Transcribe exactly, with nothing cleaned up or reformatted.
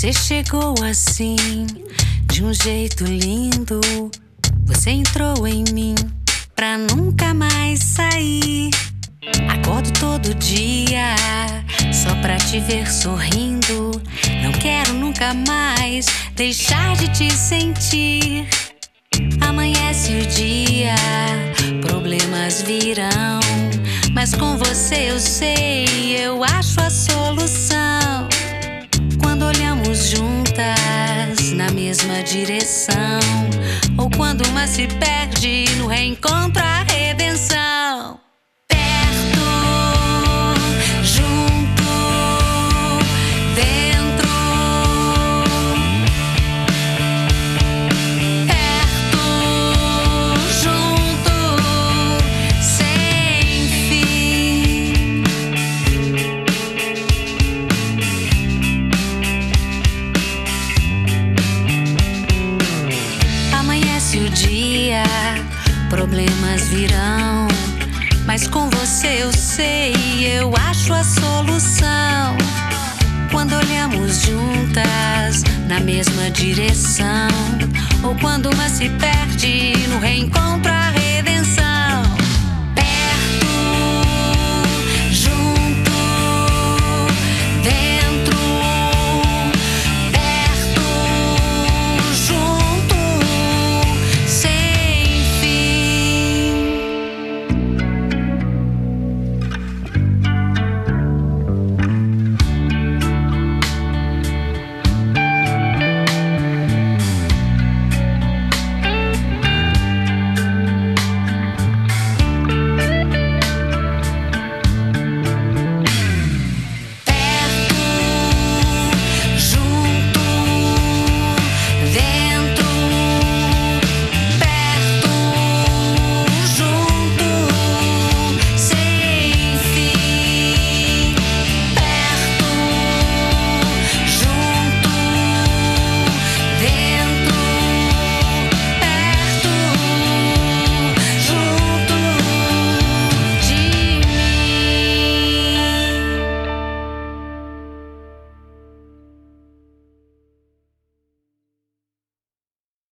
Você chegou assim, de um jeito lindo. Você entrou em mim pra nunca mais sair. Acordo todo dia só pra te ver sorrindo. Não quero nunca mais deixar de te sentir. Amanhece o dia, problemas virão, mas com você eu sei, eu acho a solução. Quando olhamos juntas na mesma direção, ou quando uma se perde no reencontro, a redenção. Perto, junto, dentro. Perto, junto, sem fim. Amanhece o dia, problemas virão, mas com você eu sei, eu acho a solução. Quando olhamos juntas na mesma direção, ou quando uma se perde no reencontro, a